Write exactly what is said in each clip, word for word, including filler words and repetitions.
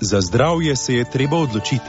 Za zdravje se je treba odločiti.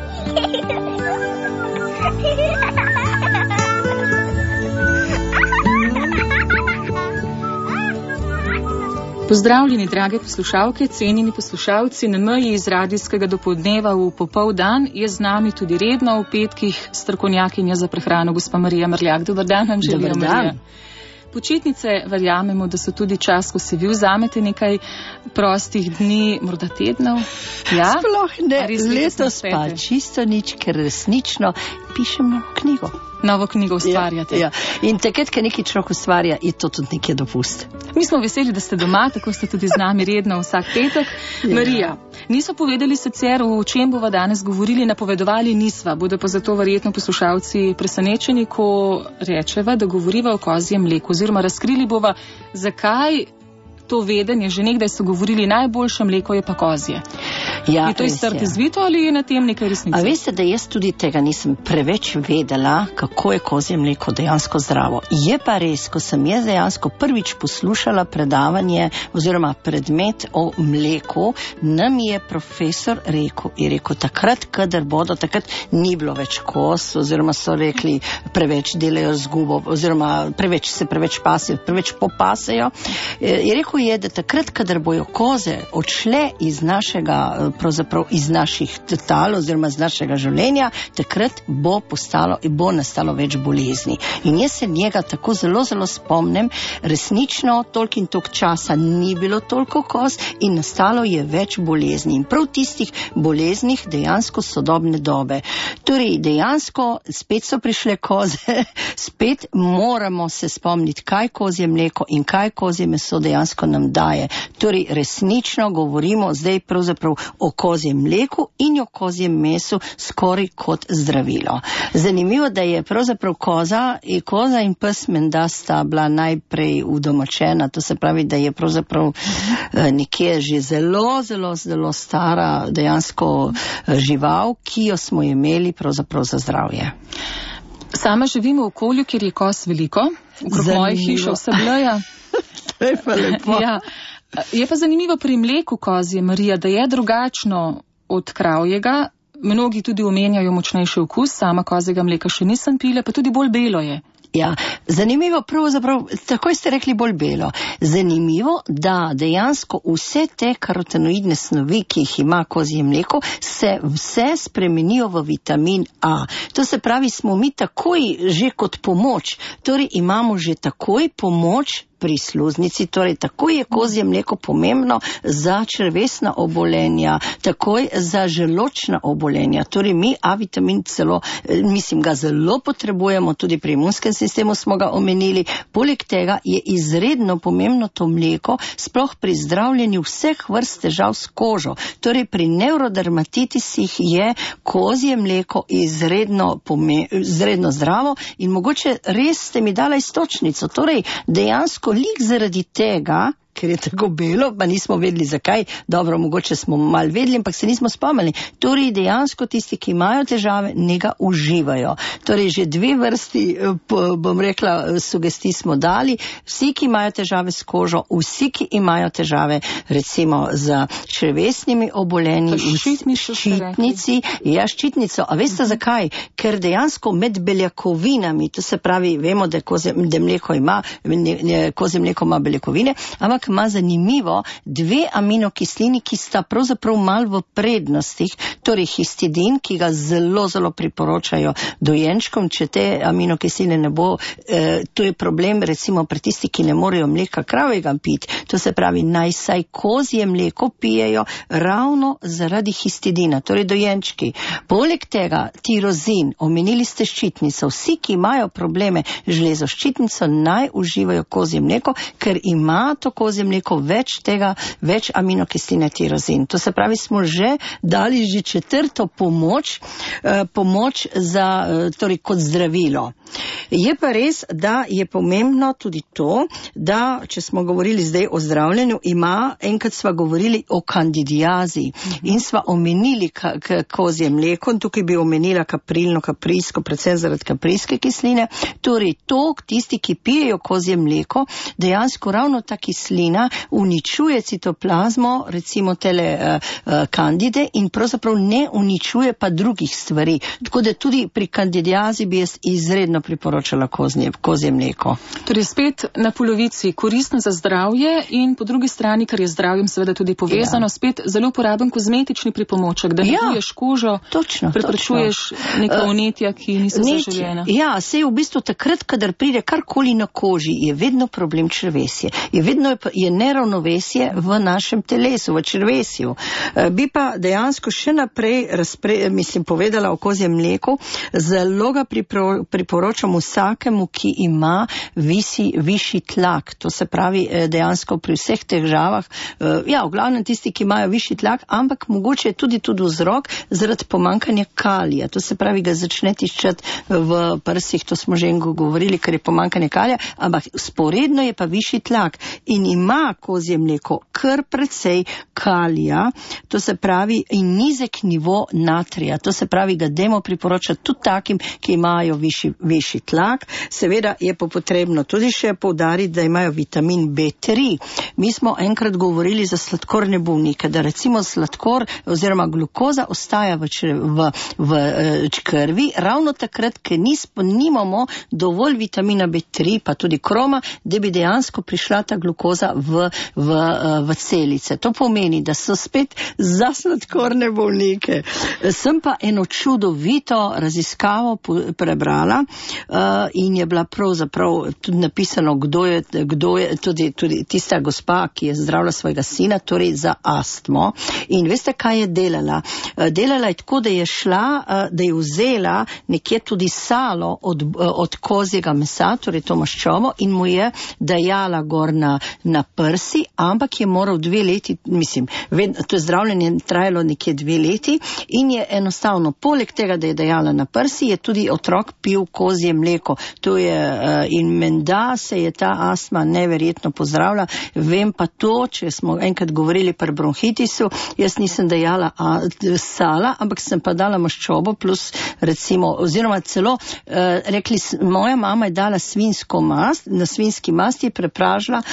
Pozdravljeni, drage poslušalke, cenjeni poslušalci, na meji iz radijskega dopoldneva v popoldan je z nami tudi redno v petkih strokovnjakinja za prehrano, gospa Marija Mrljak. Dobar dan vam želim, Dobar dan. Marija. Počitnice, verjamemo, da so tudi čas, ko si vi vzamete nekaj prostih dni, morda tednov. Ja? Sploh ne, letos spete? pa čisto nič, ker resnično pišem novo knjigo. Novo knjigo ustvarjate. Ja, ja. In takrat, ko nekaj človek ustvarja, je to tudi nekaj dopust. Mi smo veseli, da ste doma, tako ste tudi z nami redno vsak petek. Ja. Marija, niso povedali sicer, o čem bova danes govorili, napovedovali nisva, bodo pa zato verjetno poslušalci presenečeni, ko rečeva, da govoriva o kozjem mleku, oziroma razkrili bova, zakaj to vedenje, že nekdaj so govorili, najboljše mleko je pa kozje. Ja, je to iz trte zvito ali je na tem nekaj resnice? A veste, da jaz tudi tega nisem preveč vedela, kako je kozje mleko dejansko zdravo. Je pa res, ko sem jaz dejansko prvič poslušala predavanje oziroma predmet o mleku, nam je profesor rekel, je rekel, takrat, kadar bodo, takrat ni bilo več koz, oziroma so rekli, preveč delajo zgubo, oziroma preveč se preveč pasejo, preveč popasejo. Je rekel je, da takrat, kadar bojo koze odšle iz našega, pravzaprav iz naših tal oziroma iz našega življenja, takrat bo postalo in bo nastalo več bolezni. In jaz se njega tako zelo, zelo spomnim, resnično toliko in toliko časa ni bilo toliko koz in nastalo je več bolezni. In prav tistih boleznih dejansko sodobne dobe. Torej, dejansko spet so prišle koze, spet moramo se spomniti, kaj kozje mleko in kaj kozje meso dejansko nam daje. Torej, resnično govorimo zdaj pravzaprav o kozjem mleku in o kozjem mesu skoraj kot zdravilo. Zanimivo, da je pravzaprav koza, koza in pes menda sta bila najprej udomačena, to se pravi, da je pravzaprav nekje že zelo, zelo, zelo stara dejansko žival, ki jo smo imeli pravzaprav za zdravje. Sama živim v okolju, kjer je koz veliko, okrog mojih hiš vse bleja. To je pa lepo. Ja. Je pa zanimivo pri mleku kozje, Marija, da je drugačno od kravjega. Mnogi tudi omenjajo močnejši okus, sama kozjega mleka še nisem pila, pa tudi bolj belo je. Ja, zanimivo, pravzaprav, takoj ste rekli bolj belo. Zanimivo, da dejansko vse te karotenoidne snovi, ki jih ima kozje mleko, se vse spremenijo v vitamin A. To se pravi, smo mi takoj že kot pomoč, torej imamo že takoj pomoč pri sluznici, torej takoj je kozje mleko pomembno za črevesna obolenja, takoj za želočna obolenja. Torej mi A vitamin celo, mislim, ga zelo potrebujemo, tudi pri imunskem sistemu smo ga omenili. Poleg tega je izredno pomembno to mleko, sploh pri zdravljenju vseh vrst težav s kožo. Torej pri neurodermatitisih je kozje mleko izredno, pome, izredno zdravo in mogoče res ste mi dala istočnico. Torej dejansko lik zaradi tega, ker je tako belo, pa nismo vedeli zakaj, dobro, mogoče smo mal vedeli, ampak se nismo spomnili. Torej dejansko tisti, ki imajo težave, njega uživajo. Torej že dve vrsti, bom rekla, sugestij smo dali. Vsi, ki imajo težave s kožo, vsi, ki imajo težave recimo z črevesnimi obolenji, ščitnici, ja, ščitnico. A veste uh-huh. zakaj? Ker dejansko med beljakovinami, to se pravi, vemo, da kozje mleko ima, kozje mleko ima beljakovine, ampak ima zanimivo dve aminokislini, ki sta pravzaprav mal v prednostih, torej histidin, ki ga zelo, zelo priporočajo dojenčkom, če te aminokisline ne bo, eh, to je problem recimo pri tisti, ki ne morejo mleka kravjega piti, to se pravi, naj saj kozje mleko pijejo ravno zaradi histidina, torej dojenčki. Poleg tega tirozin, omenili ste ščitnico, vsi, ki imajo probleme železo ščitnico, naj uživajo kozje mleko, ker ima to kozje mleko več tega, več aminokisline tirozin. To se pravi, smo že dali že četrto pomoč, eh, pomoč za, eh, torej kot zdravilo. Je pa res, da je pomembno tudi to, da, če smo govorili zdaj o zdravljenju, ima, enkrat sva govorili o kandidiazi in sva omenili ka, ka, kozje mleko, in tukaj bi omenila kaprilno, kaprijsko, predvsem zaradi kaprijske kisline. Torej, to, tisti, ki pijejo kozje mleko, dejansko ravno ta kislina kiselina uničuje citoplazmo, recimo tele uh, uh, kandide in pravzaprav ne uničuje pa drugih stvari. Tako da tudi pri kandidiazi bi jaz izredno priporočala kozje, kozje mleko. Torej spet na polovici koristno za zdravje in po drugi strani, kar je zdravjem seveda tudi povezano, ja. Spet zelo uporaben kozmetični pripomoček, da neguješ ja. Kožo, točno, preprečuješ točno. neka vnetja, ki niso Net, zaželjena. Ja, se je v bistvu takrat, kadar pride karkoli na koži, je vedno problem črevesje. Je vedno je, je neravnovesje v našem telesu, v črvesju. E, bi pa dejansko še naprej razpre, mislim, povedala o kozjem mleku, zelo ga pripro, priporočam vsakemu, ki ima visi, višji tlak. To se pravi dejansko pri vseh težavah, e, ja, v glavnem tisti, ki imajo višji tlak, ampak mogoče je tudi tudi vzrok zaradi pomankanja kalija. To se pravi, ga začne tiščati v prsih, to smo že govorili, ker je pomankanje kalija, ampak sporedno je pa višji tlak in ima kozje mleko kar precej kalija, to se pravi in nizek nivo natrija. To se pravi, ga dajmo priporočati tudi takim, ki imajo višji, višji tlak. Seveda je pa potrebno tudi še poudariti, da imajo vitamin B tri. Mi smo enkrat govorili za sladkorne bolnike, da recimo sladkor oziroma glukoza ostaja v, v, v, v krvi, ravno takrat, ker nismo, nimamo dovolj vitamina B tri, pa tudi kroma, da bi dejansko prišla ta glukoza v, v, v celice. To pomeni, da so spet za sladkorne bolnike. Sem pa eno čudovito raziskavo prebrala uh, in je bila pravzaprav tudi napisano, kdo je, kdo je tudi, tudi tista gospa, ki je zdravila svojega sina, torej za astmo. In veste, kaj je delala? Uh, delala je tako, da je šla, uh, da je vzela nekje tudi salo od, uh, od kozjega mesa, torej to maščobo, in mu je dajala gor na, na prsi, ampak je moral dve leti, mislim, ved, to je zdravljenje trajalo nekje dve leti in je enostavno, poleg tega, da je dajala na prsi, je tudi otrok pil kozje mleko. To je, uh, in menda se je ta astma neverjetno pozdravila. Vem pa to, če smo enkrat govorili pri bronhitisu, jaz nisem dajala a, sala, ampak sem pa dala maščobo plus recimo, oziroma celo uh, rekli, moja mama je dala svinsko mast, na svinski masti je prepražila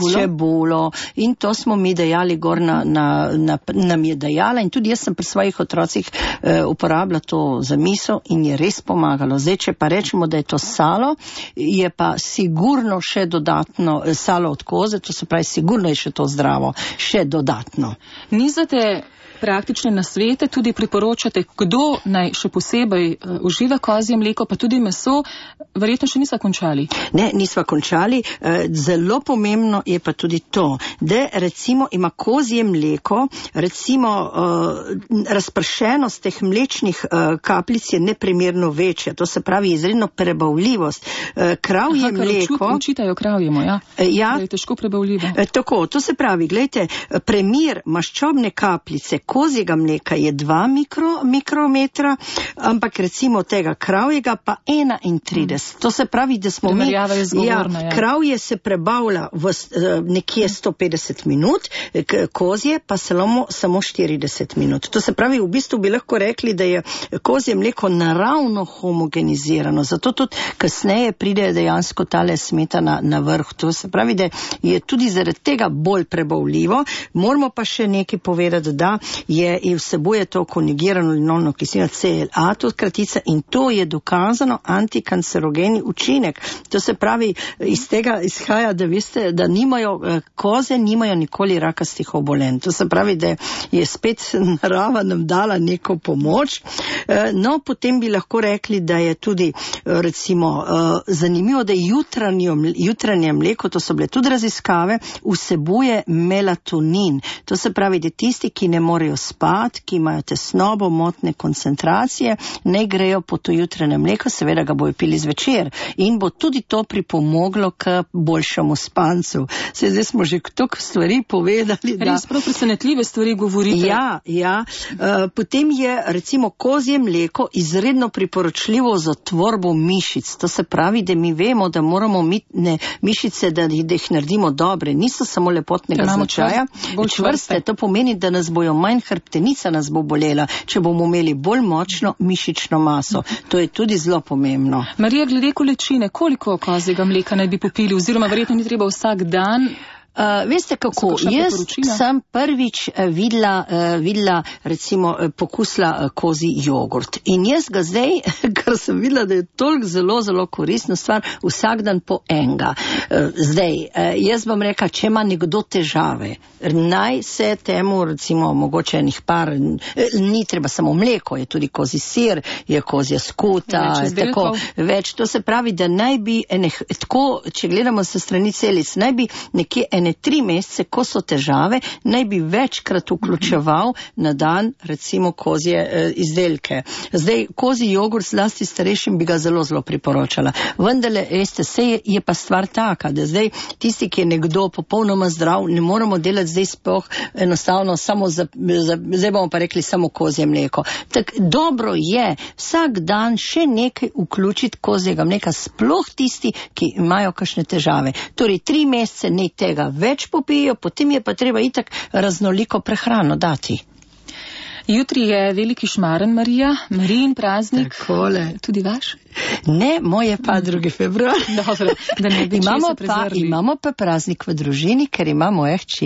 čebulo in to smo mi dajali gor na, na, na, nam je dajala in tudi jaz sem pri svojih otrocih uh, uporabila to za miso in je res pomagalo. Zdaj, če pa rečemo, da je to salo, je pa sigurno še dodatno salo od koze, to se pravi, sigurno je še to zdravo, še dodatno. Nizate praktične nasvete, tudi priporočate, kdo naj še posebej uh, uživa kozje mleko, pa tudi meso, verjetno še nisva končali. Ne, nisva končali. Uh, zelo pomembno je pa tudi to, da recimo ima kozje mleko, recimo uh, razpršenost teh mlečnih uh, kapljic je neprimerno večja, to se pravi izredno prebavljivost. Uh, kravje Aha, mleko... Učitajo kravjemu, ja? Uh, ja. Da je težko prebavljivo. Uh, tako, to se pravi, gledajte, premir maščobne kapljice kozjega mleka je dva mikro, mikrometra, ampak recimo tega kravjega pa enaintrideset. Mm. To se pravi, da smo mi... Ja, ja. Kravje se prebavlja v nekje sto petdeset minut, kozje pa samo, samo štirideset minut. To se pravi, v bistvu bi lahko rekli, da je kozje mleko naravno homogenizirano. Zato tudi kasneje pride dejansko tale smetana na vrh. To se pravi, da je tudi zaradi tega bolj prebavljivo. Moramo pa še nekaj povedati, da je in vsebuje to konjugirano linovno kislino C L A, to kratica, in to je dokazano antikancerogeni učinek. To se pravi, iz tega izhaja, da veste, da nimajo, koze nimajo nikoli rakastih obolenj. To se pravi, da je spet narava nam dala neko pomoč. No, potem bi lahko rekli, da je tudi recimo zanimivo, da je jutranje, jutranje mleko, to so bile tudi raziskave, vsebuje melatonin. To se pravi, da tisti, ki ne morejo spati, ki imajo tesnobo, motne koncentracije, ne grejo po to jutranje mleko, seveda ga bojo pili zvečer in bo tudi to pripomoglo k boljšemu spancu. Se zdaj smo že toliko stvari povedali. Da... Res prav presenetljive stvari govorite. Ja, ja. Uh, potem je recimo kozje mleko izredno priporočljivo za tvorbo mišic. To se pravi, da mi vemo, da moramo mitne mišice, da jih, da jih naredimo dobre. Niso samo lepotnega značaja. Čvrste, to pomeni, da nas bojo manj hrbtenica nas bo bolela, če bomo imeli bolj močno mišično maso. To je tudi zelo pomembno. Marija, glede količine, koliko kozjega mleka naj bi popili, oziroma verjetno ni treba vsak dan? Uh, veste kako, jaz sem prvič uh, videla, uh, videla recimo uh, pokusla uh, kozi jogurt in jaz ga zdaj, ker sem videla, da je toliko zelo, zelo koristna stvar, vsak dan po enega. Uh, zdaj, uh, jaz bom rekla, če ima nekdo težave, naj se temu recimo mogoče enih par, uh, ni treba samo mleko, je tudi kozi sir, je kozja skuta, več tako več. To se pravi, da naj bi, ene, tako, če gledamo se strani celic, naj bi nekje ene tri mesece, ko so težave, naj bi večkrat vključeval na dan recimo kozje eh, izdelke. Zdaj, kozji jogurt zlasti starejšim bi ga zelo, zelo priporočala. Vendale, veste, se je, je pa stvar taka, da zdaj tisti, ki je nekdo popolnoma zdrav, ne moramo delati zdaj sploh enostavno samo za, za, zdaj bomo pa rekli samo kozje mleko. Tak dobro je vsak dan še nekaj vključiti kozjega mleka, sploh tisti, ki imajo kakšne težave. Torej, tri mesece ne tega več popijo, potem je pa treba itak raznoliko prehrano dati. Jutri je veliki šmaren, Marija, Marijin praznik. Takole. Tudi vaš? Ne, moj je pa drugi februar. Dobro, da ne bi imamo česa prezrli. Pa, imamo pa praznik v družini, ker ima moja hči,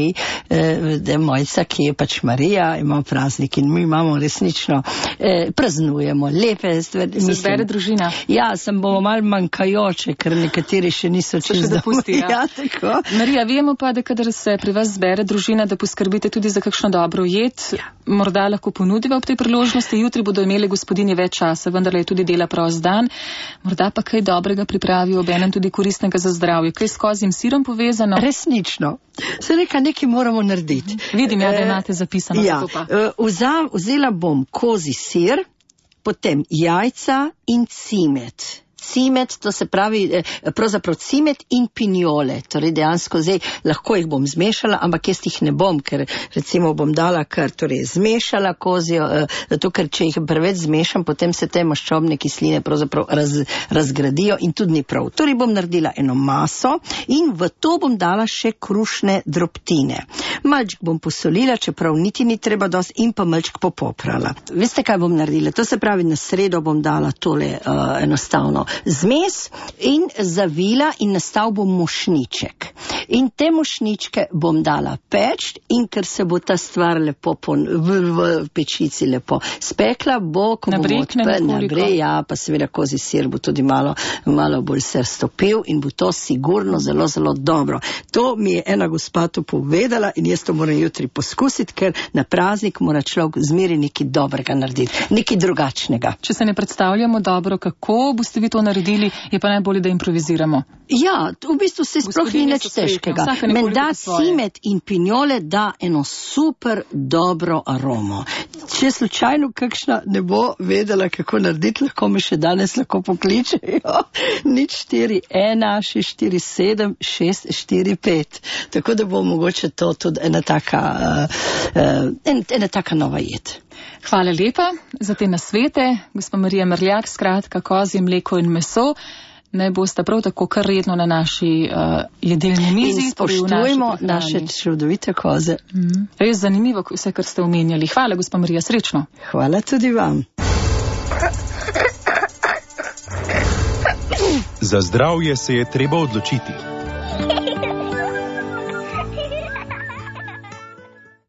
eh, mojca, ki je pač Marija, ima praznik in mi imamo resnično, eh, praznujemo lepe stvari. Se zbere družina? Ja, sem bomo malo manjkajoče, ker nekateri še niso čez dopusti. Ja. Ja, tako. Marija, vemo pa, da kadar se pri vas zbere družina, da poskrbite tudi za kakšno dobro jed. Ja. Morda lahko ponudiva ob tej priložnosti. Jutri bodo imeli gospodinje več časa, vendar je tudi dela prost dan. Morda pa kaj dobrega pripravijo, obenem tudi koristnega za zdravje. Kaj s kozjim sirom povezano? Resnično. Se reka, nekaj moramo narediti. Vidim, ja, da imate zapisano. Ja, vza, vzela bom kozji sir, potem jajca in cimet. Cimet, to se pravi, pravzaprav cimet in pinjole, torej dejansko zdaj lahko jih bom zmešala, ampak jaz jih ne bom, ker recimo bom dala kar, torej zmešala kozjo, zato ker če jih preveč zmešam, potem se te maščobne kisline pravzaprav raz, razgradijo in tudi ni prav. Torej bom naredila eno maso in v to bom dala še krušne drobtine. Malček bom posolila, čeprav niti ni treba dosti, in pa malček popoprala. Veste, kaj bom naredila? To se pravi, na sredo bom dala tole uh, enostavno zmes in zavila in nastal bom mošnjiček. In te mošnjičke bom dala peč in ker se bo ta stvar lepo po, v, v pečici lepo spekla, bo, ko bomo odprli, ja, pa seveda kozji sir bo tudi malo, malo bolj se stopil in bo to sigurno zelo, zelo dobro. To mi je ena gospa to povedala in jaz to moram jutri poskusiti, ker na praznik mora človek zmeri nekaj dobrega narediti, nekaj drugačnega. Če se ne predstavljamo dobro, kako boste vi to naredili, je pa najbolje, da improviziramo. Ja, v bistvu se sploh ni nič težkega. Menda cimet in pinjole da eno super dobro aromo. Če slučajno kakšna ne bo vedela, kako narediti, lahko me še danes lahko pokličejo. Nič štiri ena šest štiri sedem šest štiri pet. Tako da bo mogoče to tudi ena taka, uh, en, ena taka nova jed. Hvala lepa za te nasvete, gospa Marija Mrljak, skratka kozje mleko in meso. Naj boste prav tako kar redno na naši uh, jedelni mizi. In spoštujemo naše čudovite koze. Mm. Res zanimivo vse, kar ste omenjali. Hvala, gospa Marija, srečno. Hvala tudi vam. Za zdravje se je treba odločiti.